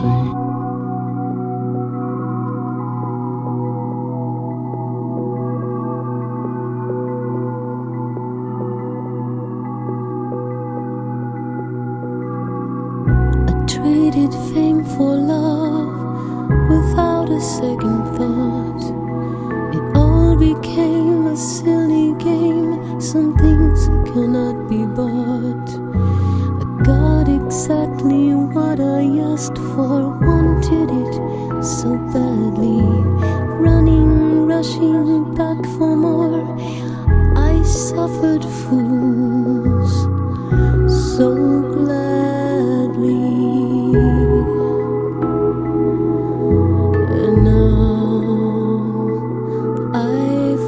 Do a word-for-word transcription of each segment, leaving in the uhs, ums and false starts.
see. Traded fame for love without a second thought. It all became a silly game. Some things cannot be bought. I got exactly what I asked for, wanted it so badly. Running, rushing back for more. I suffered fools so gladly. And now I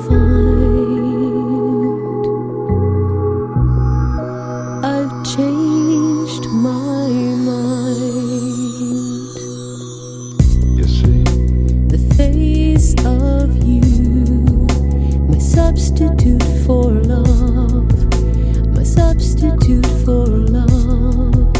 find I've changed my mind. You see, The face of you, my substitute for love, my substitute for love.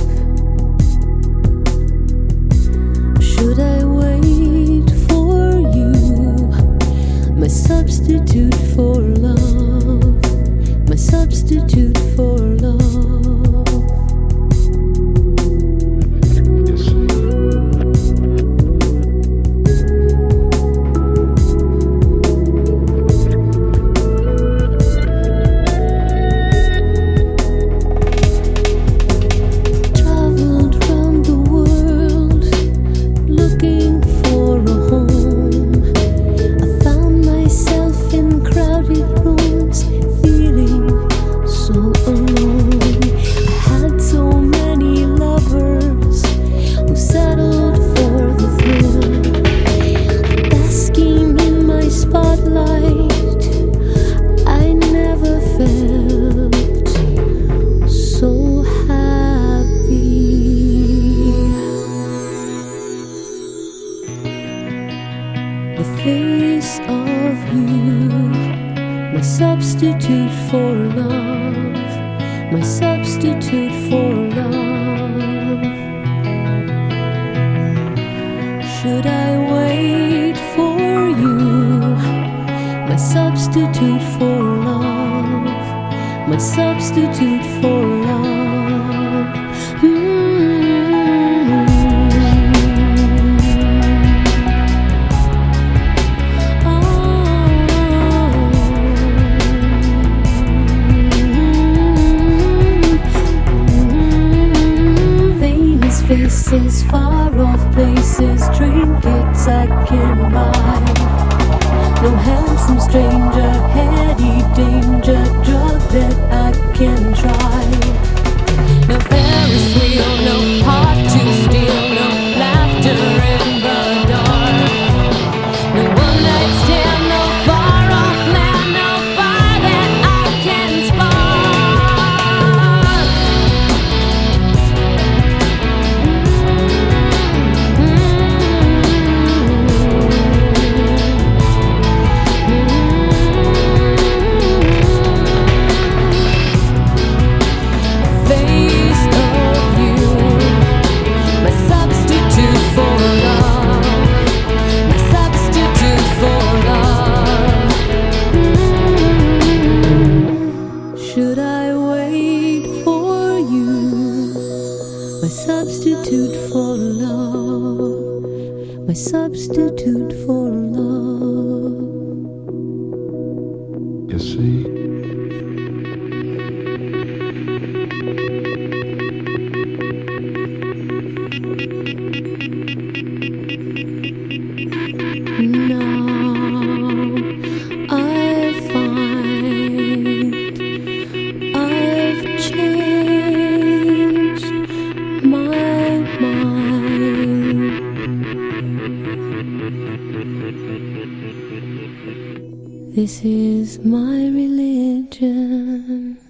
Should I wait for you, my substitute for love, my substitute for love? you see. Traveled round the world looking for a home. I found myself in crowded rooms, feeling so alone. I had so many lovers who settled for the thrill, basking in my spotlight. I never felt so happy. The face of you, my substitute for love, my substitute for love. Should I wait for you, my substitute for love, my substitute for love? Faces, far off places, trinkets I can buy. No handsome stranger, heady danger, drug that I can try. No Ferris wheel, no heart to steal, no laughter in the dark. No one night stand, no far off land, no fire that I can spark. Face of you, my substitute for love, my substitute for love. Should I wait for you, my substitute for love, my substitute for love? You see, Now I find I've changed my mind. This is my religion.